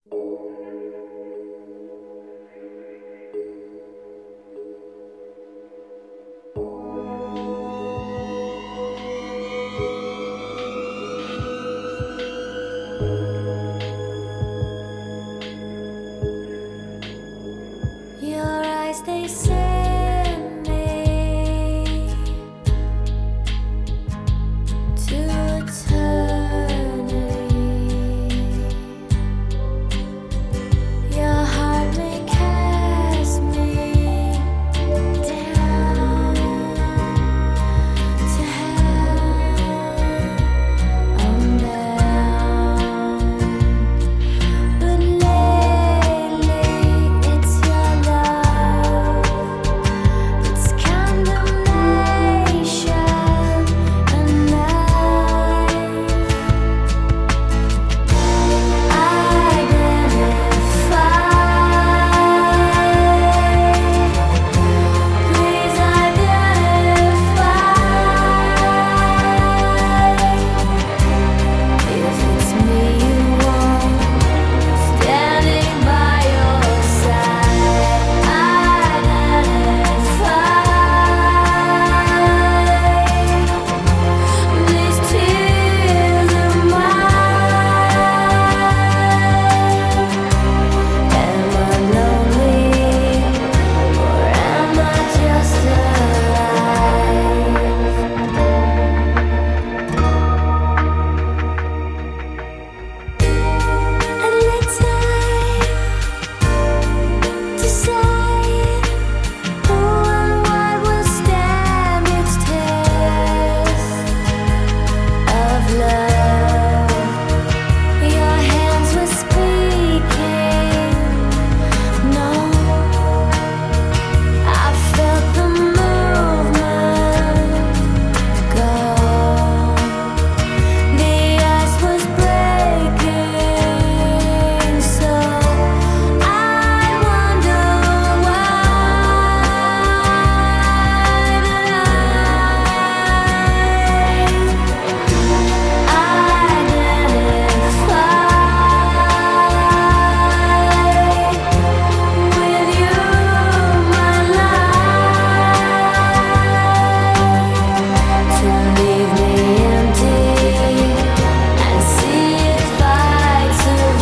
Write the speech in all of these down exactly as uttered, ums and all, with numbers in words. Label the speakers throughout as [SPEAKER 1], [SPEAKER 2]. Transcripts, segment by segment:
[SPEAKER 1] Your eyes, they send me to eternity. Your heart may cast me down to hell. I'm bound, but lately it's your love, it's condemnation, and I please identify if it's me you want, standing by your side. Identify these tears of mine. Am I lonely, or am I just alive? And let time decide who and what will stand its test of love. Your hands were speaking. No, I felt the movement go. The ice was breaking, so I wonder why did I identify with you, my life, to leave me empty and see if I'd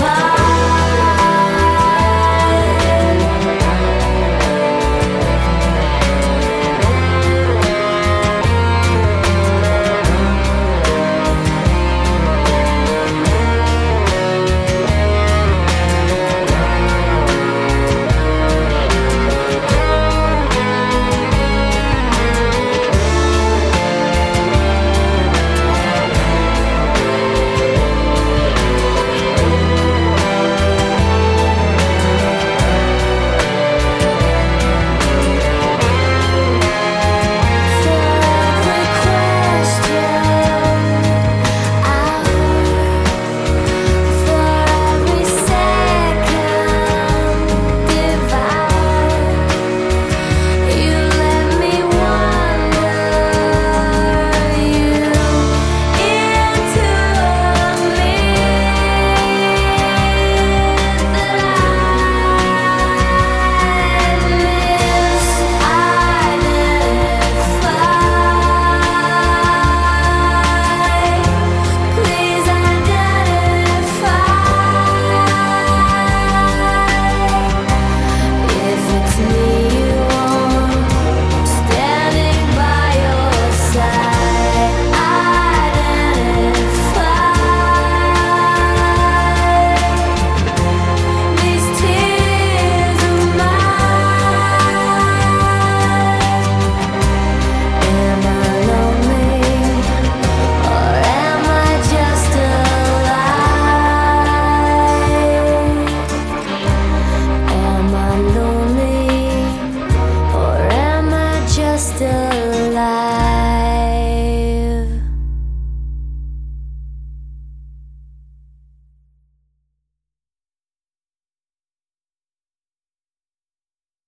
[SPEAKER 1] please identify if it's me you want, standing by your side. Identify these tears of mine. Am I lonely, or am I just alive? Am I lonely, or am I just alive?